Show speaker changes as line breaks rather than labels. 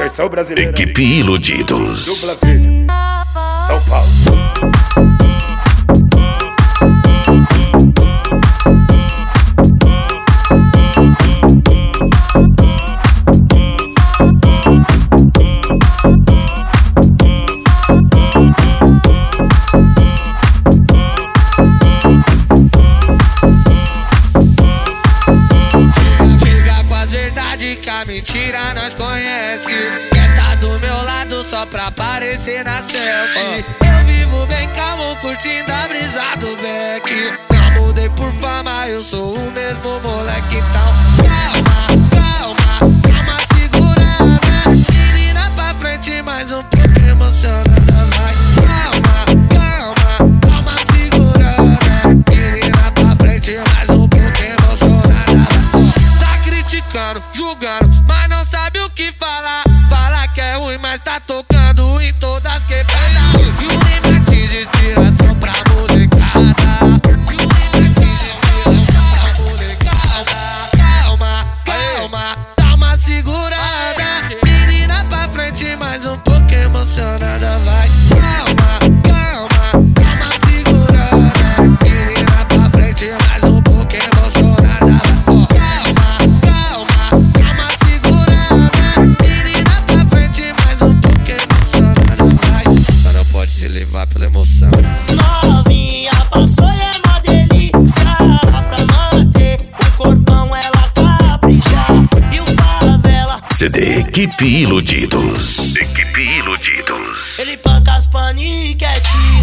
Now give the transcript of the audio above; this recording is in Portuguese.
Versão brasileira.
Equipe Iludidos.
Dupla vídeo. São Paulo.
Que a mentira nós conhece. Quer tá do meu lado só pra aparecer na selfie. Eu vivo bem calmo, curtindo a brisa do Beck. Não mudei por fama, eu sou o mesmo moleque. Então calma, calma, calma, segurada. Menina pra frente, mais um pouco emocionada. Vai, calma, calma, calma, segurada. Menina pra frente, mais um pouco emocionada. Tá criticando, julgando, mas não sabe o que falar. Fala que é ruim, mas tá tocando em todas quebradas. E o Limatiz de inspiração pra molecada. E o Limatiz de inspiração pra molecada. Calma, calma, dá uma segurada. Menina pra frente, mais um pouco emocionada. Vai, calma, calma, dá uma segurada. Menina pra frente, mais um pouco emocionada. Levar pela emoção.
Novinha passou e é uma delícia. Pra manter o corpão ela capricha. E o favela
CD Equipe Iludidos. Equipe Iludidos.
ele panca as paniquetes.